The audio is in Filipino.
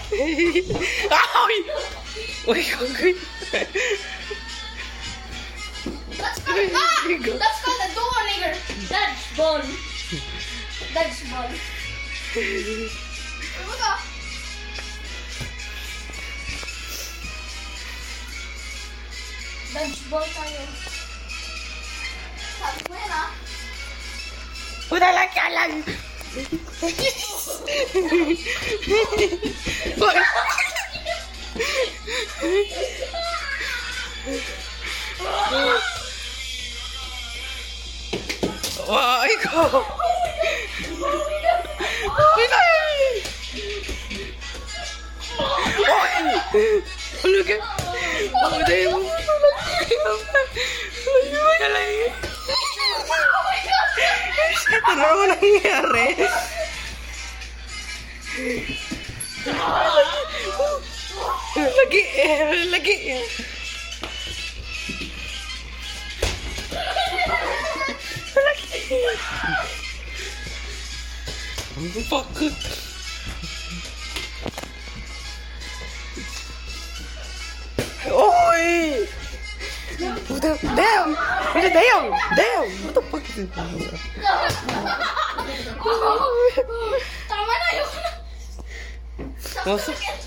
Ay! Uy, gagawin. Let's go the door, nigger. Dodgeball. Dodgeball. Look up. Dodgeball tayo. Sabi mo yan, ah. Udalang ka lang! Wah, ikaw! Ano ka? Ako na yung... Ano mo nangyari? Lagi. Fuck. Oi! Damn! What the fuck is this? Tama na yun. Masuk.